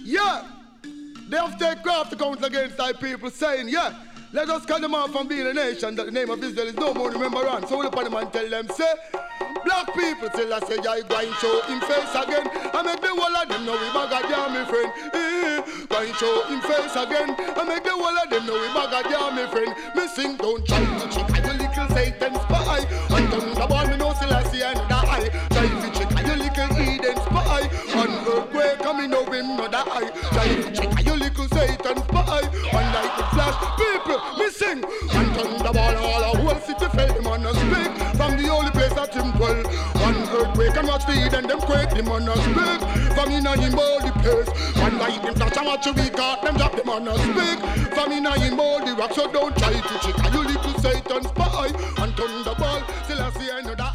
Yeah, they have to take craft to count against thy people, saying, yeah, let us cut them off from being a nation that the name of Israel is no more remembrance. So we'll upon them and tell them, say, black people till I say, I go and show him face again. I make the whole of them know we bag a damn, my friend. Go and show him face again. I make the whole of them know we bag a damn, my friend. Me sing, don't try to check your little Satan spy. And thunderball, me know still I see another eye. Try to check your little Eden spy. And earthquake coming over him, not eye. Try to check your little Satan spy. And like the flash, people, me sing. And thunderball, all a whole city fell them on a speak. From the only place that him dwell. One earthquake and watch the Eden, them quake them on a speak. From in a him holy place. One light them flash and watch the weak heart, them drop them on a speak. From in a him holy rock, so don't try to check. You little Satan spy. And thunderball, till I see another